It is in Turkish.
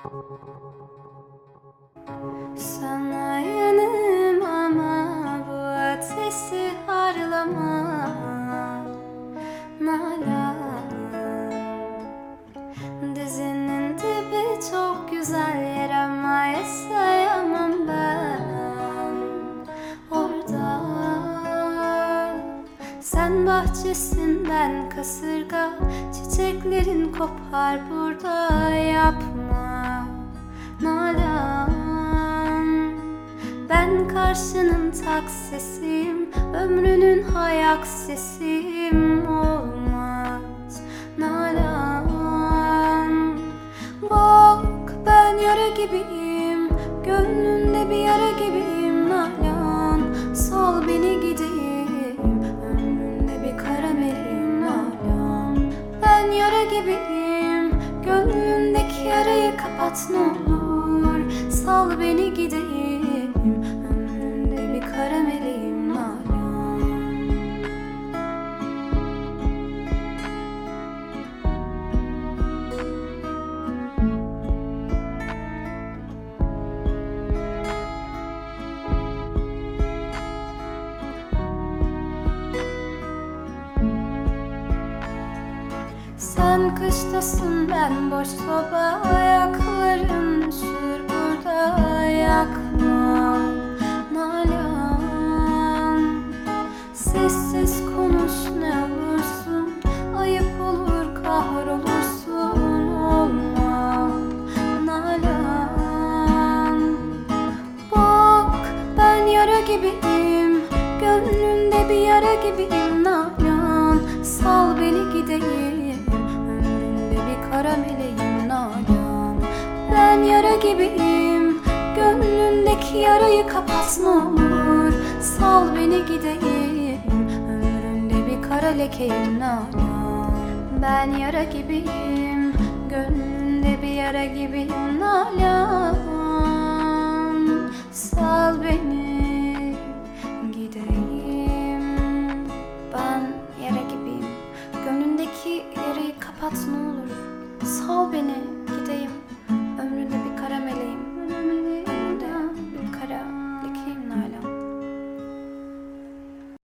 Sana yanım ama bu ateşi harlama Nalan. Dizinin dibi çok güzel yer ama yaşayamam ben orada. Sen bahçesinden kasırga, çiçeklerin kopar burada, yapma Nalan. Ben karşının taksisiyim, ömrünün hayaksisiyim, olmaz Nalan. Bak ben yara gibiyim, gönlünde bir yara gibiyim Nalan. Sal beni gideyim, ömründe bir kara meleğim Nalan. Ben yara gibiyim, gönlündeki yarayı kapat ne olur. Sal beni gideyim, ömründe bir kara meleğim Nalan. Sen kıştasın, ben boş soba, ayakların üşür burada, yakma Nalan. Sessiz konuş ne olursun, ayıp olur kahrolursun, olma Nalan. Bak ben yara gibiyim, gönlünde bir yara gibiyim Nalan. Sal beni gideyim, ömründe bir kara meleğim Nalan. Ben yara gibiyim, gönlündeki yarayı kapat ne olur. Sal beni gideyim, ömründe bir kara lekeyim Nalan. Ben yara gibiyim, gönlünde bir yara gibiyim Nalan. Sal beni gideyim. Ben yara gibiyim, gönlündeki yarayı kapat ne olur. Sal beni